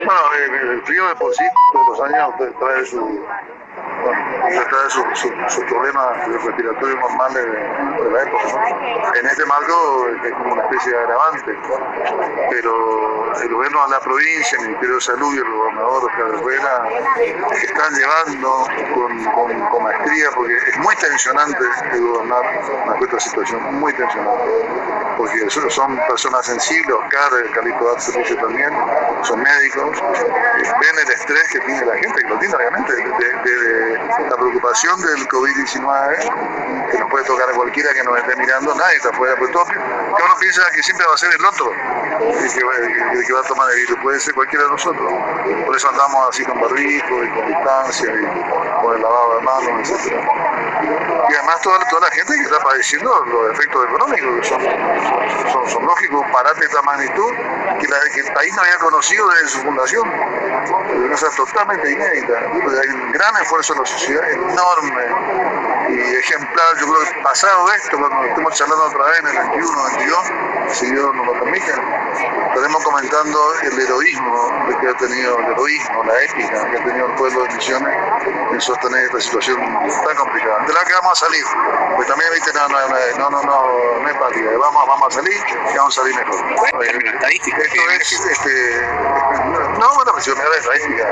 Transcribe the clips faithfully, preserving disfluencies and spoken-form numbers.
Bueno, eh, el frío de por sí todos los años trae su, bueno, trae su, su, sus problemas respiratorios normales de, de la época, ¿no? En este marco es como una especie de agravante, pero el gobierno de la provincia, el Ministerio de Salud y el gobernador Oscar Herrera están llevando con, con, con maestría, porque es muy tensionante el gobernar esta situación, muy tensionante, porque son personas sensibles. Oscar, Carlito da servicio también, son médicos, ven el estrés que tiene la gente, que lo tiene obviamente, de, de, de la preocupación del COVID diecinueve, que nos puede tocar a cualquiera que nos esté mirando, nadie está fuera, pero todo, que uno piensa que siempre va a ser el otro el que, va, el que va a tomar el virus, puede ser cualquiera de nosotros, por eso andamos así con barbijo y con distancia y con el lavado de manos, etcétera. Y además toda, toda la gente que está padeciendo los efectos económicos, que son, son, son lógicos, un parate de esta magnitud que, la, que el país no había conocido desde su fundación, una cosa totalmente inédita. Hay un gran esfuerzo en la sociedad, enorme y ejemplar. Yo creo que pasado esto, cuando estemos charlando otra vez en el veintiuno, veintidós, si Dios nos lo permite, estaremos comentando el heroísmo que ha tenido, el heroísmo, la épica que ha tenido el pueblo de Misiones en sostener esta situación tan complicada, de la que vamos a salir, pues también viste, no, no, no, no, no, no es pálida, vamos, vamos a salir y vamos a salir mejor. En la estadística. Esto es, este, no, bueno, pues yo me da la estadística.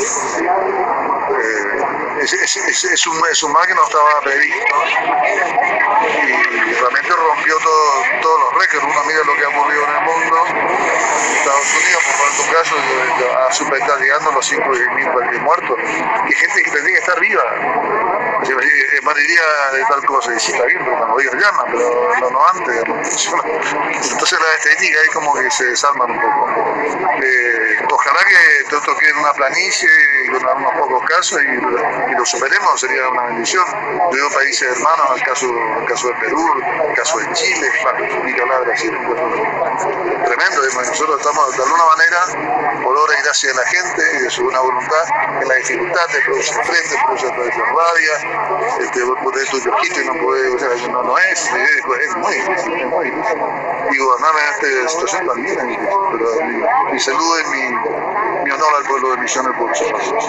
Eh, es, es, es, es, un, es un mal que no estaba previsto y realmente rompió todo, todos los récords. Uno mira lo que ha ocurrido en el mundo. Estados Unidos, por poner un caso, a super está llegando a los cinco mil muertos, que gente que tendría que estar viva. Es mariría de tal cosa, y sí está bien, pero cuando ellos llaman, pero no, no antes. Entonces las estadísticas ahí como que se desarman un poco. Eh, ojalá que todo esto quede en una planicie y con unos pocos casos y, y lo superemos, sería una bendición. Veo países hermanos, el caso, el caso de Perú, el caso de Chile, bueno, ni que hablar de Brasil, pues, tremendo. Nosotros estamos de alguna manera, por obra y gracia de la gente y de su buena voluntad, en la dificultad de producir frente, producir tradición rabia, este, vos tenés tu yojito y no podés, o sea, no, no es, es, es muy difícil, es muy difícil. Y gobernar en esta situación también es difícil, pero mi, mi saludo y mi, mi honor al pueblo de Misiones por su